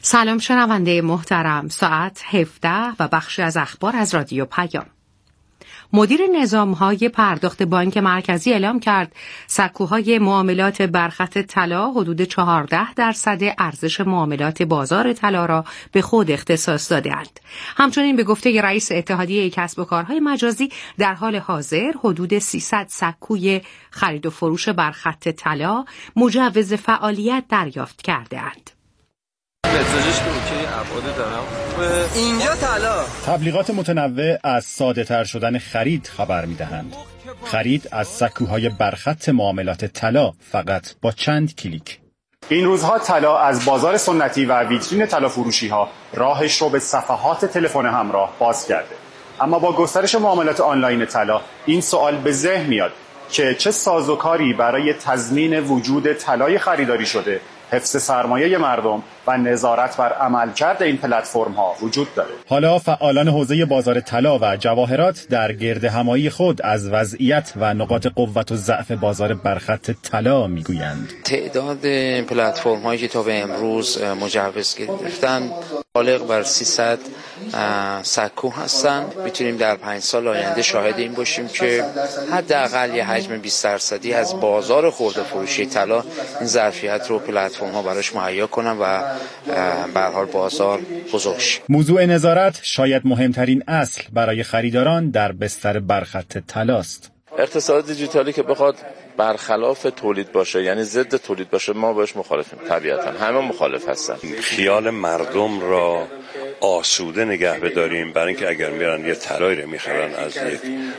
سلام شنونده محترم، ساعت 17 و بخشی از اخبار از رادیو پیام. مدیر نظام‌های پرداخت بانک مرکزی اعلام کرد سکوهای معاملات برخط طلا حدود 14% ارزش معاملات بازار طلا را به خود اختصاص داده‌اند. همچنین به گفته رئیس اتحادیه کسب و کارهای مجازی در حال حاضر حدود 300 سکوی خرید و فروش برخط طلا مجوز فعالیت دریافت کرده‌اند. اینجا طلا. تبلیغات متنوع از ساده تر شدن خرید خبر می‌دهند. خرید از سکوهای برخط معاملات طلا فقط با چند کلیک. این روزها طلا از بازار سنتی و ویترین طلا فروشی‌ها راهش رو به صفحات تلفن همراه باز کرده. اما با گسترش معاملات آنلاین طلا این سوال به ذهن میاد که چه سازوکاری برای تضمین وجود طلای خریداری شده، حفظ سرمایه مردم و نظارت بر عملکرد این پلتفرم‌ها وجود داره. حالا فعالان حوزه بازار طلا و جواهرات در گردهمایی خود از وضعیت و نقاط قوت و ضعف بازار برخط طلا میگویند. تعداد پلتفرم‌هایی که تا به امروز مجوز گرفتن بالغ بر 300 سکو هستن. میتونیم در 5 سال آینده شاهد این باشیم که حداقل یه حجم 20% از بازار خرده فروشی طلا این ظرفیت رو پلتفرم‌ها براش مهیا کنن و به هر حال بازار بزرگ شه. موضوع نظارت شاید مهمترین اصل برای خریداران در بستر برخط طلاست. اقتصاد دیجیتالی که بخواد برخلاف تولید باشه، یعنی ضد تولید باشه، ما باش مخالفیم. طبیعتا همه مخالف هستن. خیال مردم را آسوده نگه بداریم، برای اینکه اگر میرن یه طلایی رو میخرن از یک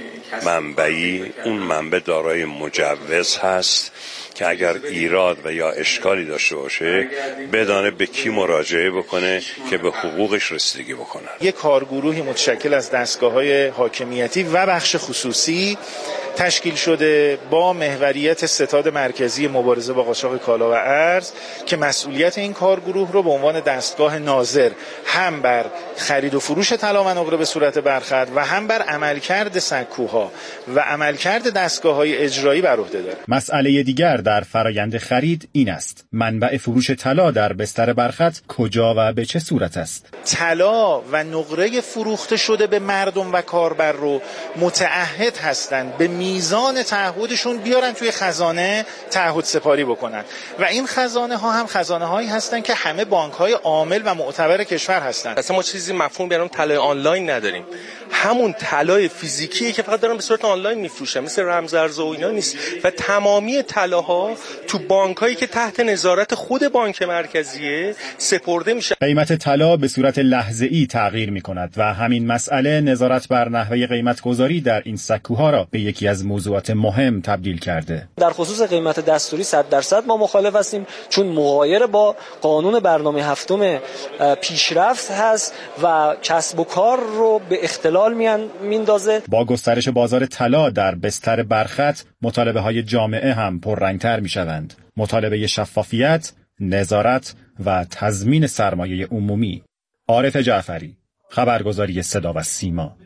منبعی، اون منبع دارای مجوز هست که اگر ایراد و یا اشکالی داشته باشه بدانه به کی مراجعه بکنه که به حقوقش رسیدگی بکنه. یک کارگروهی متشکل از دستگاه‌های حاکمیتی و بخش خصوصی تشکیل شده با محوریت ستاد مرکزی مبارزه با قاچاق کالا و ارز که مسئولیت این کارگروه رو به عنوان دستگاه ناظر هم بر خرید و فروش طلا و نقره به صورت برخط و هم بر عملکرد سکوها و عملکرد دستگاه‌های اجرایی بر عهده داره. مسئله دیگر در فرایند خرید این است: منبع فروش طلا در بستر برخط کجا و به چه صورت است؟ طلا و نقره فروخته شده به مردم و کاربر رو متعهد هستند به میزان تعهدشون بیارن توی خزانه تعهد سپاری بکنن و این خزانه ها هم خزانه هایی هستن که همه بانک های عامل و معتبر کشور هستن. اصلا ما چیزی مفهوم برام طلای آنلاین نداریم. همون طلای فیزیکیه که فقط دارن به صورت آنلاین میفروشن، مثل رمزارز و اینا نیست و تمامی طلاها تو بانکایی که تحت نظارت خود بانک مرکزیه سپرده میشه. قیمت طلا به صورت لحظه‌ای تغییر میکند و همین مسئله نظارت بر نحوه قیمت گذاری در این سکوها را به یکی از موضوعات مهم تبدیل کرده. در خصوص قیمت دستوری 100% ما مخالف هستیم، چون مغایر با قانون برنامه هفتم پیشرفت هست و کسب و کار رو به اختلال میندازه. با گسترش بازار طلا در بستر برخط مطالبه‌های جامعه هم پررنگتر میشوند. مطالبه شفافیت، نظارت و تضمین سرمایه عمومی. عارف جعفری، خبرگزاری صدا و سیما.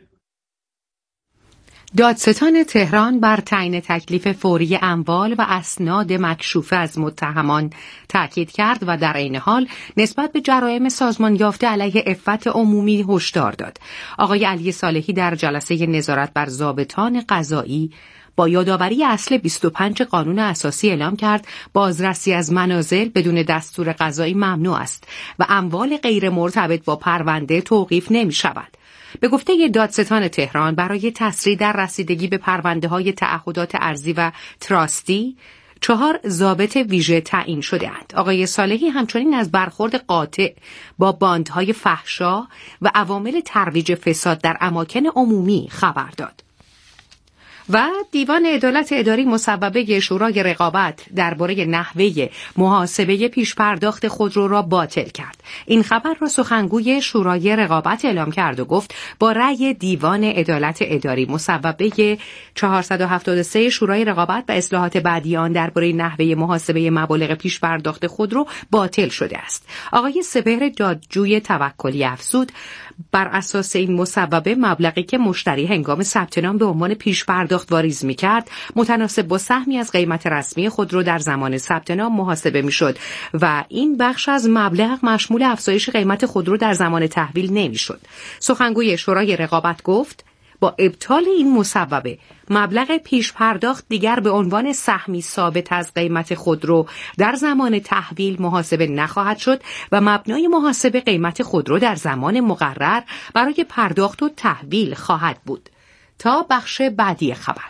دادستان تهران بر تعیین تکلیف فوری اموال و اسناد مکشوفه از متهمان تاکید کرد و در عین حال نسبت به جرایم سازمان یافته علیه عفت عمومی هشدار داد. آقای علی صالحی در جلسه نظارت بر ضابطان قضایی با یادآوری اصل 25 قانون اساسی اعلام کرد بازرسی از منازل بدون دستور قضایی ممنوع است و اموال غیر مرتبط با پرونده توقیف نمی شود. به گفته دادستان تهران برای تسریع در رسیدگی به پرونده‌های تعهدات ارضی و تراستی 4 ضابط ویژه تعیین شده‌اند. آقای صالحی همچنین از برخورد قاطع با باندهای فحشا و عوامل ترویج فساد در اماکن عمومی خبر داد. و دیوان عدالت اداری مصوبه شورای رقابت درباره نحوه محاسبه پیشپرداخت خودرو را باطل کرد. این خبر را سخنگوی شورای رقابت اعلام کرد و گفت با رأی دیوان عدالت اداری مصوبه 473 شورای رقابت و اصلاحات بعدی آن درباره نحوه محاسبه مبالغ پیشپرداخت خودرو باطل شده است. آقای سپهر دادجوی توکلی افزود بر اساس این مصوبه مبلغی که مشتری هنگام ثبت نام به عنوان پیش پرداخت واریز می‌کرد متناسب با سهمی از قیمت رسمی خودرو در زمان ثبت نام محاسبه می‌شد و این بخش از مبلغ مشمول افزایش قیمت خودرو در زمان تحویل نمی‌شد. سخنگوی شورای رقابت گفت با ابطال این مصوبه مبلغ پیش پرداخت دیگر به عنوان سهمی ثابت از قیمت خودرو در زمان تحویل محاسبه نخواهد شد و مبنای محاسبه قیمت خودرو در زمان مقرر برای پرداخت و تحویل خواهد بود. تا بخش بعدی خبر.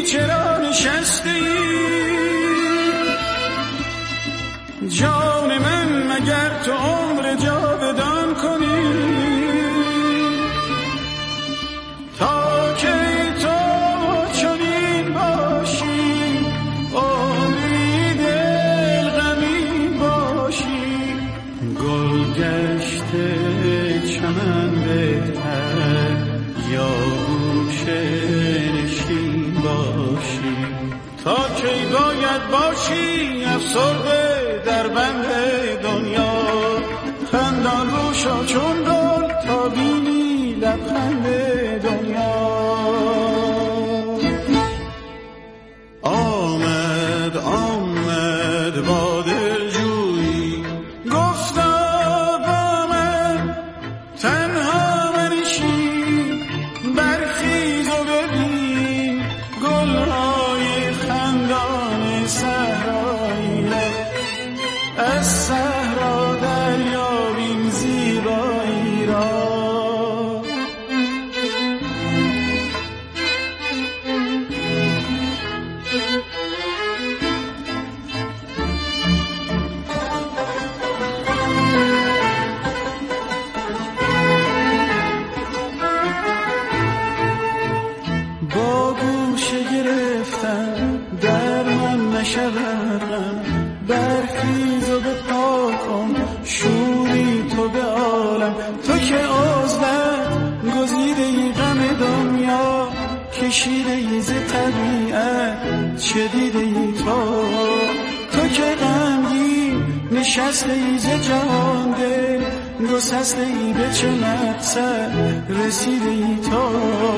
چرا نشستی جان من مگر تو عمر جاودان کنی تا که تو چنین باشی عمری دل غمین باشی گل گشته چمن بهتر یا گوشه نشین باشی تا کی باید باشی افسرده در بند دنیا خندان روشا چون گل تا بینی لبخند دنیا آمد آمد با دلجویی گفتا با من تنها منشین برخیز و ببین گلهای خندان صحرایی از صحرا دریابیم زیبایی را با گوشه گرفتن در من نشودم برخیز و به پا کن شوری تو به عالم تو که عزلت گزیده ای غم دنیا کشیده ای ز طبیعت چه دیده ای تو که غمگین نشسته ای ز جهان دل گسسته ای به چه مقصد رسیده ای تو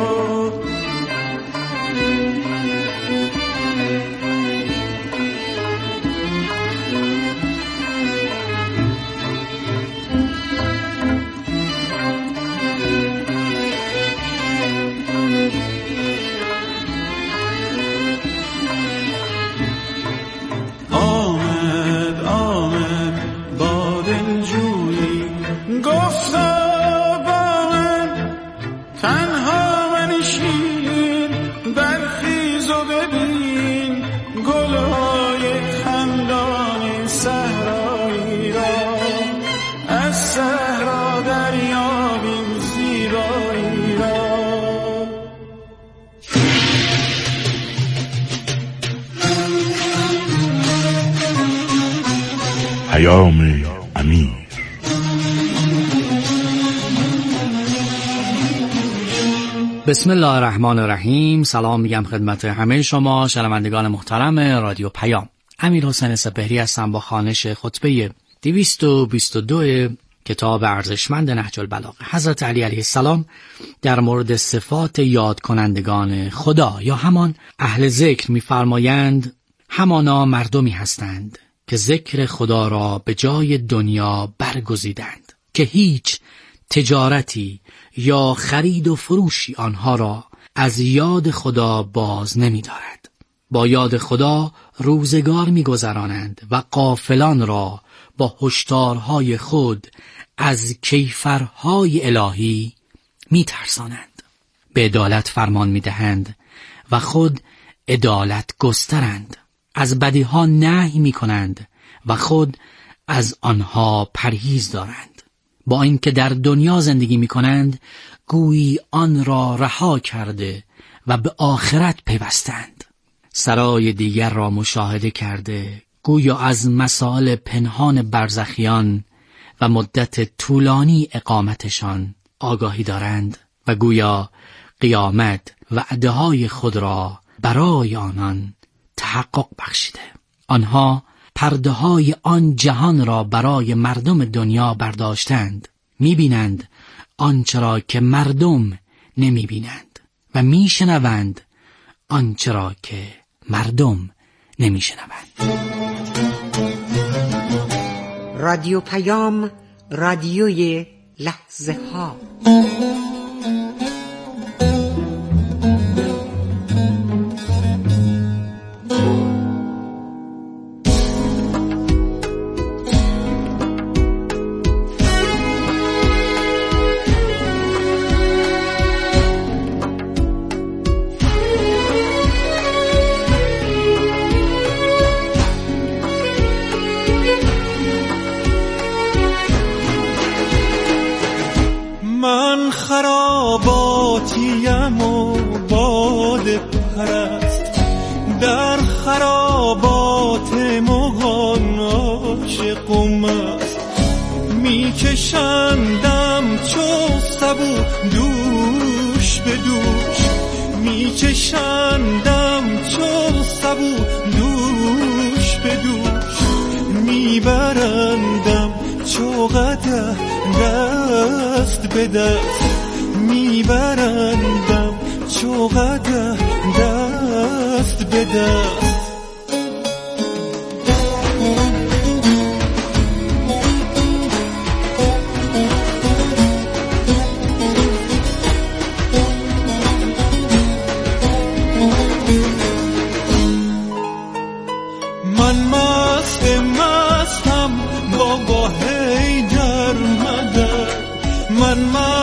پیام امیر بسم الله الرحمن الرحیم. سلام میگم خدمت همه شما شنوندگان محترم رادیو پیام. امیر حسین سپهری هستم با خوانش خطبه 222 کتاب ارزشمند نهج البلاغه. حضرت علی علیه السلام در مورد صفات یاد کنندگان خدا یا همان اهل ذکر می‌فرمایند همانا مردمی هستند که ذکر خدا را به جای دنیا برگزیدند که هیچ تجارتی یا خرید و فروشی آنها را از یاد خدا باز نمی دارد. با یاد خدا روزگار می گذرانند و غافلان را با هشدارهای خود از کیفرهای الهی می ترسانند. به عدالت فرمان می دهند و خود عدالت گسترند. از بدیها نهی می کنند و خود از آنها پرهیز دارند. با اینکه در دنیا زندگی می کنند گویی آن را رها کرده و به آخرت پیوستند. سرای دیگر را مشاهده کرده گویا از مسائل پنهان برزخیان و مدت طولانی اقامتشان آگاهی دارند و گویا قیامت وعده‌های خود را برای آنان تحقق بخشیده. آنها پرده‌های آن جهان را برای مردم دنیا برداشتند. می‌بینند آنچه را که مردم نمی‌بینند و می‌شنوند آنچه را که مردم نمی‌شنوند. رادیو پیام، رادیوی لحظه ها. خرابات مغان عاشقم است. میکشندم چو سبو دوش به دوش، میکشندم چو سبو دوش به دوش، میبرندم چو قدح دست به دست، میبرندم چو قدح دست به دست. من مستم بابا حیدر مدد، من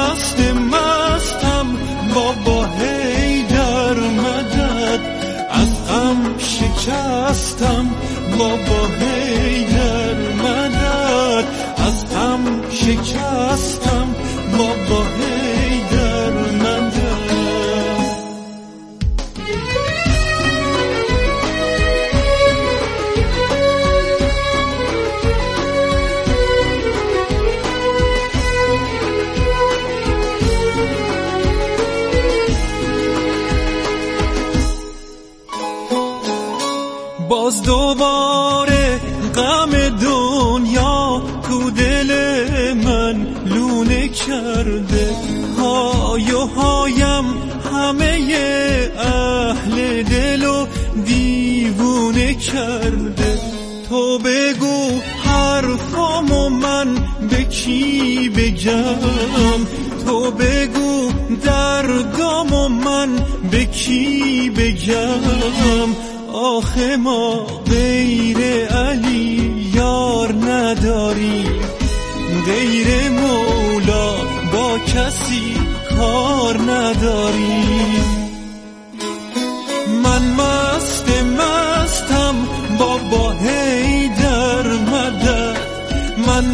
مستم بابا حیدر مدد، از غم شکستم بابا حیدر مدد، از غم شکستم بابا حیدر مدد. باز دوباره غم دنیا تو دل من لونه کرده، های و هایم همه اهل دلو دیوونه کرده. تو بگو حرفامو من به کی بگم، تو بگو دردامو من به کی بگم. آخه ما غیر علی یار نداریم، غیر مولا با کسی کار نداریم. من مستم بابا حیدر مدد، من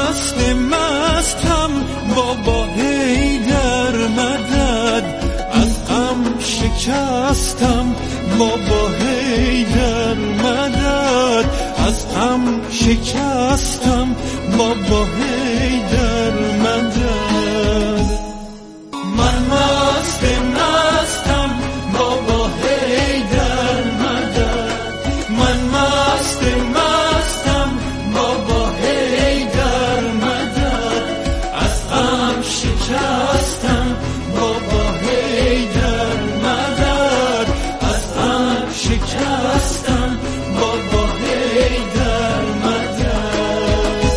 مستم بابا حیدر مدد، از غم شکستم بابا حیدر مدد، از غم شکستم بابا حیدر مدد. من مستم بابا حیدر مدد، من مستم بابا حیدر مدد، از غم شکستم بابا حیدر مدد، از غم شکستم بابا حیدر مدد.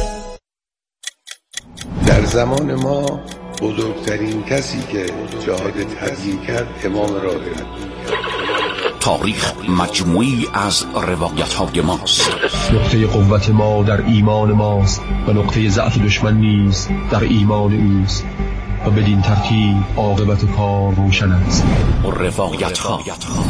در زمان ما بزرگترین کسی که جهاد تبیین کرد امام راهب. تاریخ مجموعی از روایت‌های ماست. نقطه قوت ما در ایمان ماست و نقطه ضعف دشمن نیز در ایمان اوست و بدین ترتیب عاقبت کار روشن است. روایت‌ها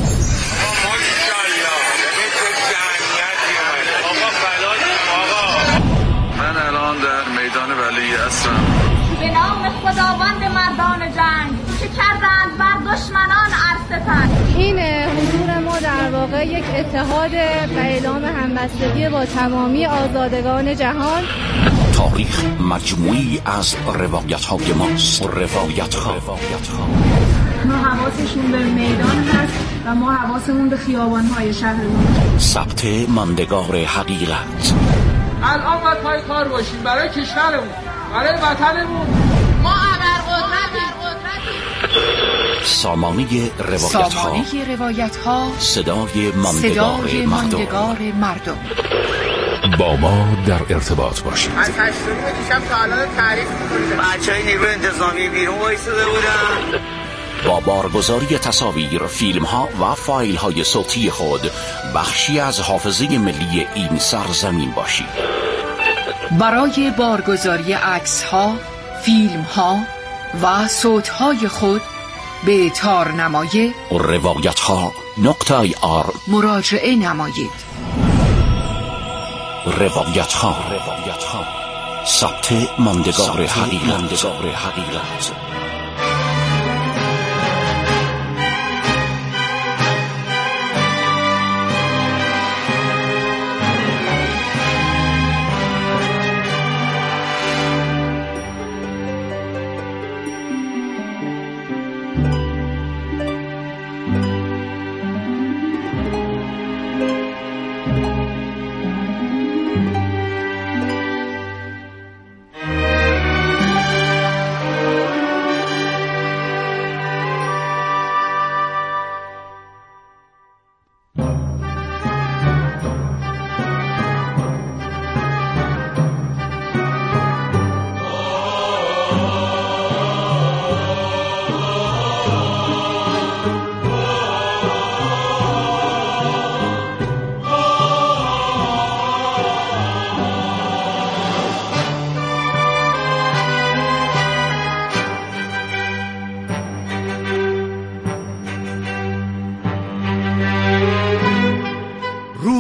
من الان در میدان ولی هستم. به نام خداوند مردان جنگ که کردند بر دشمنان عرصفن. این حضور ما در واقع یک اتحاد و اعلام همبستگی با تمامی آزادگان جهان. تاریخ مجموعی از روایت‌های ماست. روایت‌ها ما حواسشون به میدان هست و ما حواسمون به خیابان‌های شهرمون. ثبت ماندگار حقیقت. الان باید پای کار باشیم برای کشورمون، برای وطنمون. ما ابرقدرتیم. سامانه روایت‌ها، صدای ماندگار مردم. با ما در ارتباط باشید. از 8 دیشب تا الان تعریف می‌کنیم. بچه‌های نیروی انتظامی بیرون وایساده بودن. با بارگذاری تصاویر، فیلم‌ها و فایل‌های صوتی خود بخشی از حافظه ملی این سرزمین باشید. برای بارگذاری عکس‌ها، فیلم‌ها و صوت‌های خود به تارنمای روایت‌ها.ir مراجعه نمایید. روایت‌ها، ثبت ماندگار حقیقت.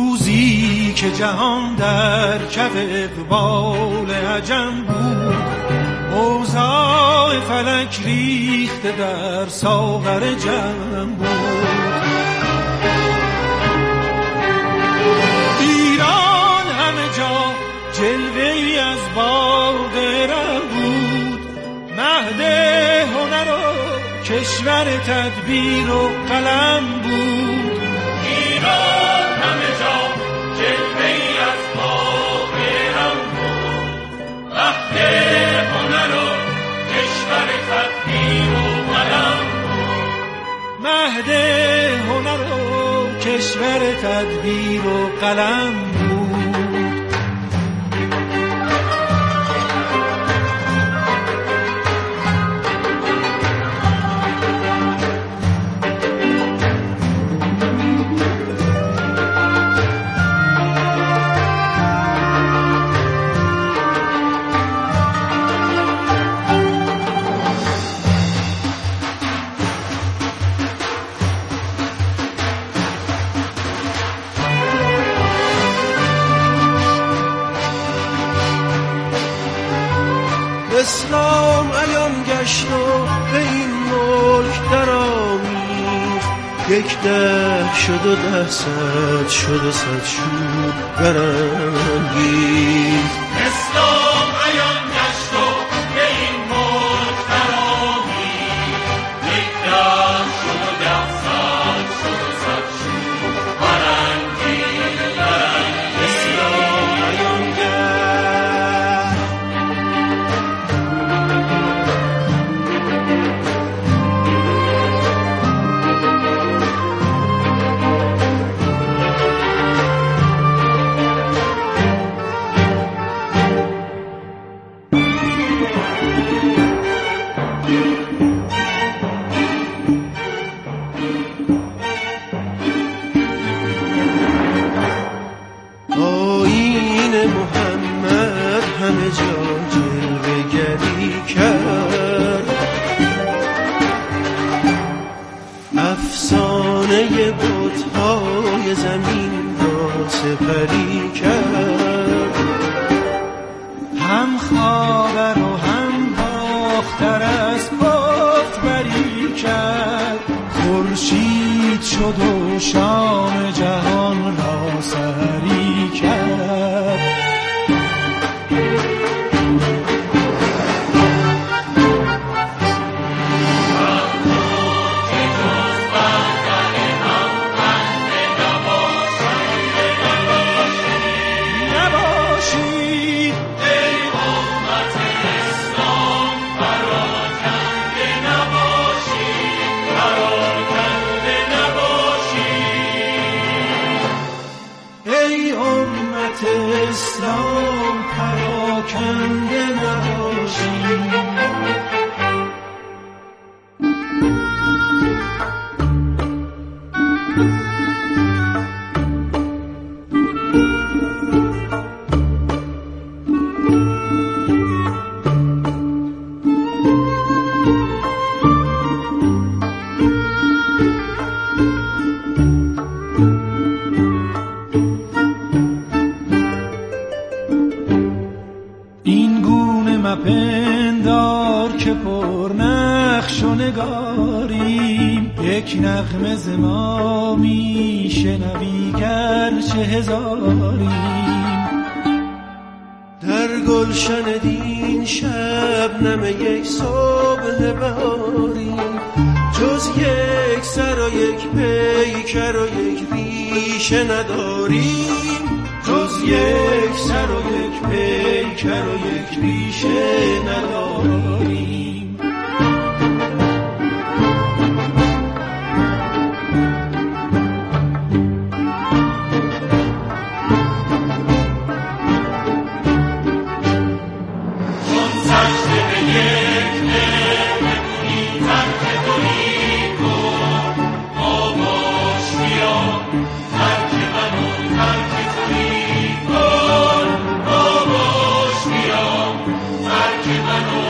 روزی که جهان در کف اقبال عجم بود، اوضاع فلک ریخته در ساغر جم بود. ایران همه جا جلوه‌ای از باغ رم بود، مهد هنر و کشور تدبیر و قلم بود. ایران همه جا جلوه‌ای از باغ رم بود، مهد هنر و کشور تدبیر و قلم بود. مهد هنر و کشور تدبیر و قلم بود. اسلام عیان گشت و به این ملک در آمیخت، یک ده شد و 10 صد شد و 100 شد برانگیخت. اسلام عیان گشت و به این ملک در آمیخت، یک ده شد و 10 صد شد و 100 شد برانگیخت. اسلام عیان گشت. افسانه بت‌های زمین را سپری کرد، هم خاور و هم باختر از کفر بری کرد. خورشید شد و شام جهان را سحری کرد. اسلام پراکنده نباشی. مپندار که پر نقش و نگاریم، یک نغمه ز ما میشنوی گرچه هزاریم. در گلشن دین شبنم یک صبح بهاریم، جز یک سر و یک پیکر و یک ریشه نداریم. جز یک سر و یک پیکر و یک ریشه نداریم. Thank you.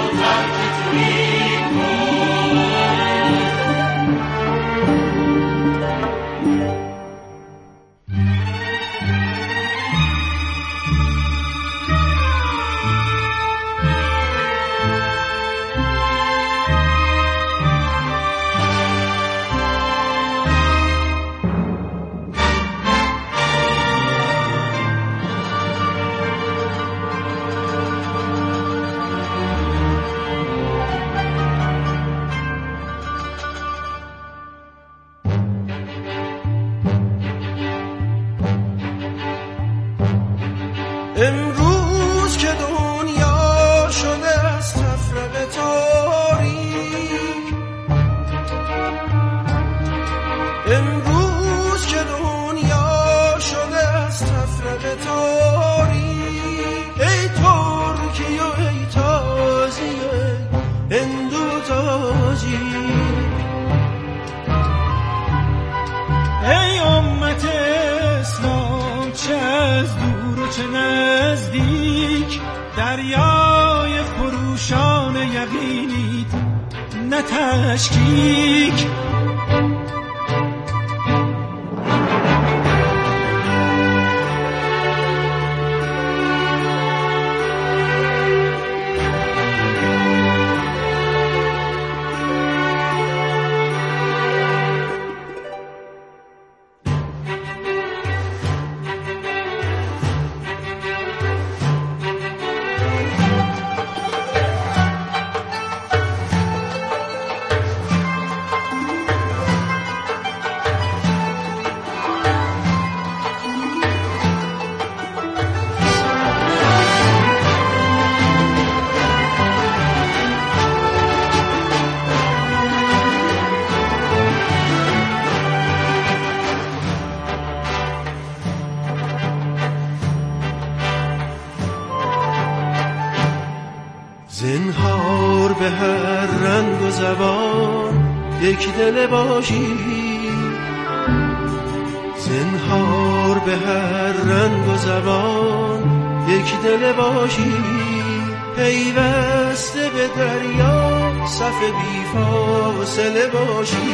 امروز که دنیا شده از تفرقه تاریک، امروز که دنیا شده از تفرقه تاریک، ای ترکی و ای تازی و ای هندو تاجی، ای امت اسلام چه از دور و چه نزدیک، دریای خروشان یقینید نه تشکیک. زنهار به هر رنگ و زبان یک دل باشی، زنهار به هر رنگ و زبان یک دل باشی، پیوسته به دریا صف بی فاصله باشی.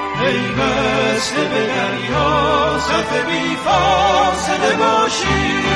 پیوسته به دریا صف بی فاصله باشی.